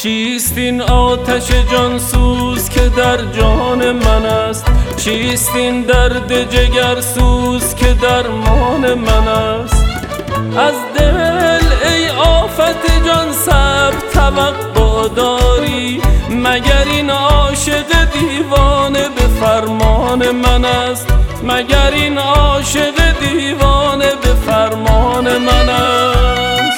چیست این آتش جانسوز که در جان من است؟ چیست این درد جگرسوز که درمان من است؟ از دل ای آفت جان صبر توقع داری؟ مگر این عاشق دیوانه به فرمان من است؟ مگر این عاشق دیوانه به فرمان من است؟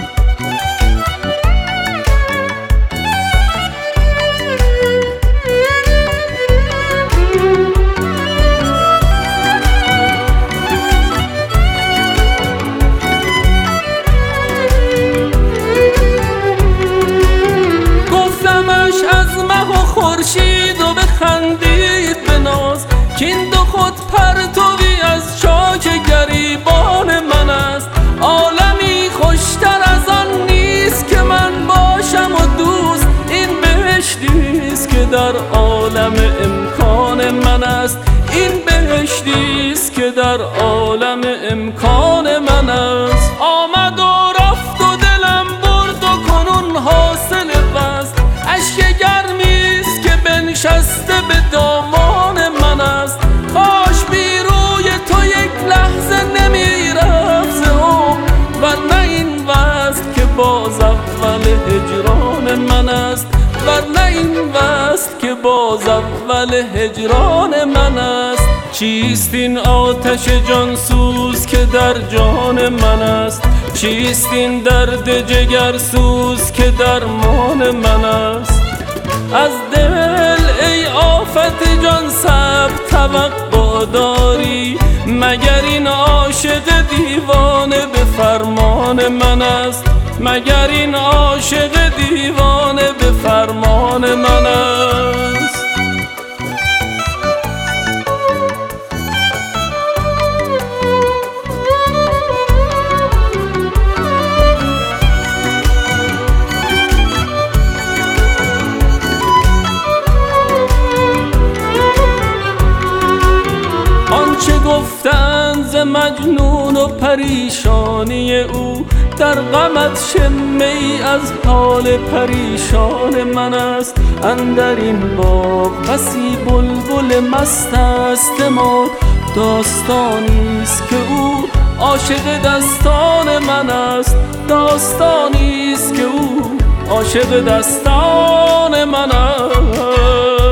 خورشید و بخندید به ناز کین دو خود پرتوی از چاک گریبان من است. عالمی خوشتر از آن نیست که من باشم و دوست، این بهشتیست که در عالم امکان من است. این بهشتیست که در عالم امکان من است. آمد و رفت و دلم برد و کنون حاصل وصل، اشک گرمیست که بنشسته به دامان من است. کاش بی روی تو یک لحظه نمیرفت ز عمر، ورنه این وصل که باز اول هجران من است. ورنه این وصل که باز اول هجران من است. چیست این آتش جانسوز که در جان من است؟ چیست این درد جگرسوز که درمان من است؟ از دل ای آفت جان صبر توقع داری؟ مگر این عاشق دیوانه به فرمان من است؟ مگر این عاشق دیوانه به فرمان من است؟ آنچه گفتند ز مجنون و پریشانی او، در غمت شمه ای از حال پریشان من است. اندر این باغ بسی بلبل مست است ما، داستانیست که او عاشق دستان من است. داستانیست که او عاشق دستان من است.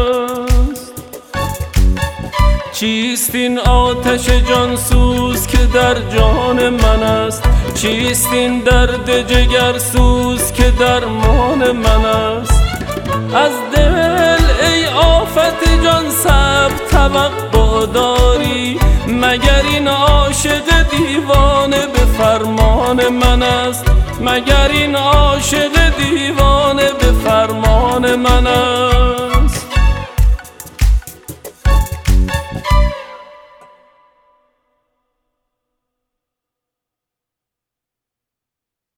چیست این آتش جانسوز که در جان من است؟ چیست این درد جگرسوز که درمان من است؟ از دل ای آفت جان صبر توقع داری؟ مگر این عاشق دیوانه به فرمان من است؟ مگر این عاشق دیوانه به فرمان من است؟